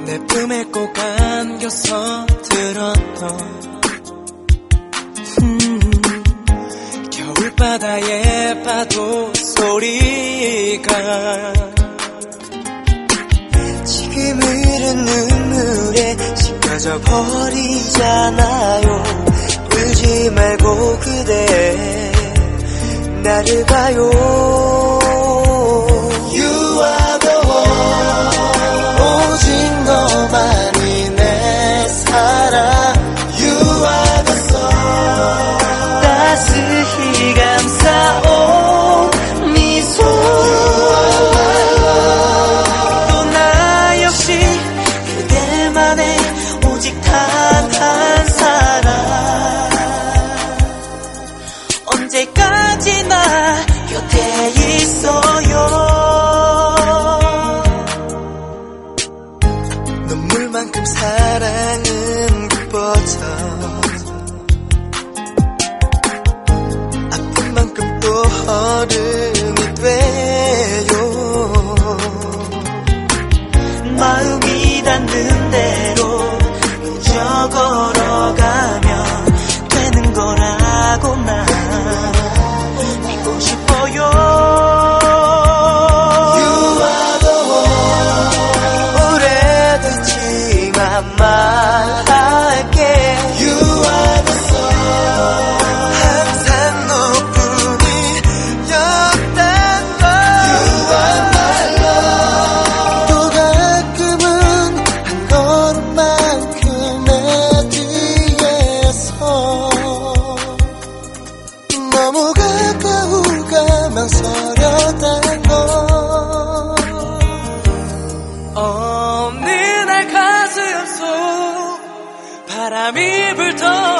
내 품에 꼭 안겨서 들었던 겨울바다의 파도 소리가 지금 흐른 눈물에 씻겨져 버리잖아요. 울지 말고 그대 나를 봐요. You are the one, 오직 너만이 내 사랑. You are the sun, 따스히 감싸온 미소. 또 나 역시 그대만의 오직 단 한 사랑. 언제까지나 곁에 있어요. 눈물만큼 사랑은 깊어져 아픈 만큼 또 얼음이 돼요. 마음이 닿는 대로 그저 걸어가면 되는 거라고 난 믿고 싶어요. You are the one, 오래됐지만 말할게. You are the sun, 항상 너뿐이었단 걸. You are my love, 또 가끔은 한 걸음만큼 내 뒤에서 너무 가까울까 망설였단 걸. 어느 날 가슴 속 바람이 불던